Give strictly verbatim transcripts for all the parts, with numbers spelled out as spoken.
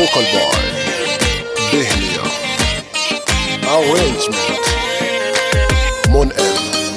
vocal boy Behlia. Arrangement Mon M.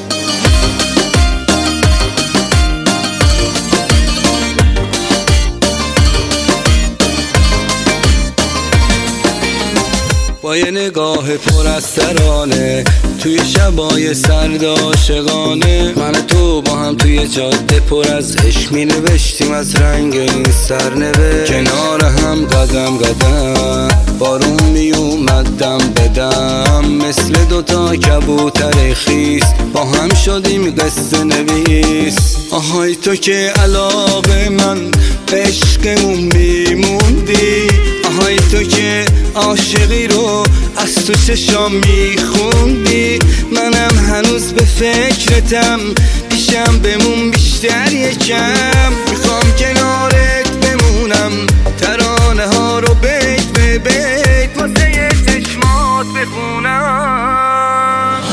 با یه نگاه پر از ترانه توی شبای سرد عاشقانه، من تو با هم توی جاده پر از عشق می نوشتیم از رنگ این سرنوشت. کنار هم قدم قدم بارون می اومد دم بدم، مثل دوتا کبوتر خیس با هم شدیم قصه نویس. آهای تو که علاقه من به عشقمون میموندی، آهای تو که عاشقی رو از تو چشام میخوندی. منم هنوز به فکرتم، پیشم بمون بیشتر یکم. میخوام کنارت بمونم، ترانه ها رو بیت به بیت واسه یه چشمات بخونم.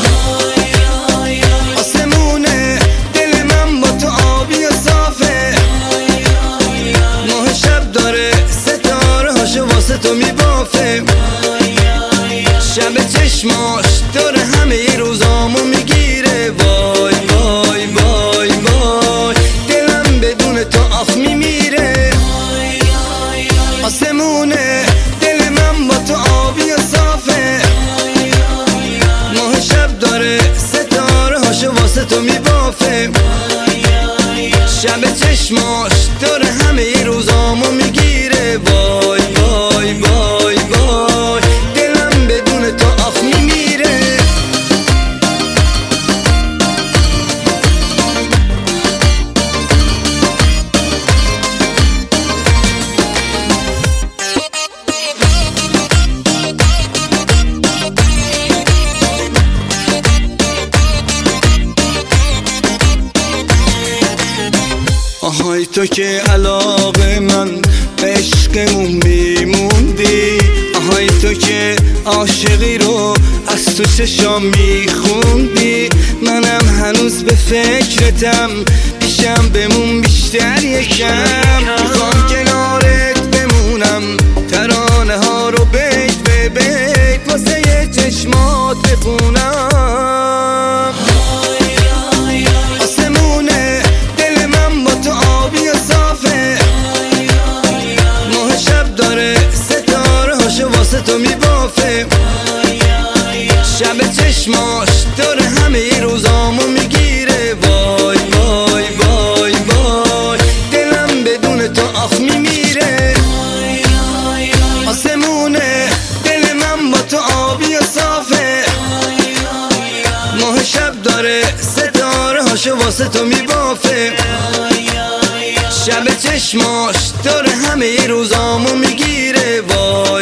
آسمونه دل من با تو آبی و صافه، ماه شب داره ستاره هاشو واسه تو میبافه. شب چشماش داره همه ی روزامو میگیره. وای وای وای وای دلم بدون تو آخ میمیره. آسمونه دل من با تو آبی و صافه، ماه شب داره ستاره هاشو واسه تو میبافه. شب چشماش داره همه ی روزامو میگیره. وای وای وای وای دلم بدون تو آخ میمیره. آهای تو که علاقه من به عشقمون میموندی، آهای تو که عاشقی رو از تو چشام میخوندی. منم هنوز به فکرتم، پیشم بمون بیشتر یکم. میخوام کنارت بمونم، ترانه ها رو بیت به بیت واسه یه چشمات بخونم. آسمونه دل من با تو آبی و صافه، ماه شب داره ستاره هاشو واسه تو میبافه. شب چشماش داره همه ی روزامو میگیره. وای وای وای وای دلم بدون تو آخ میمیره. آسمونه دل من با تو آبی و صافه، ماه شب داره ستاره هاشو واسه تو میبافه. شب چشماش داره همه ی روزامو میگیره. وای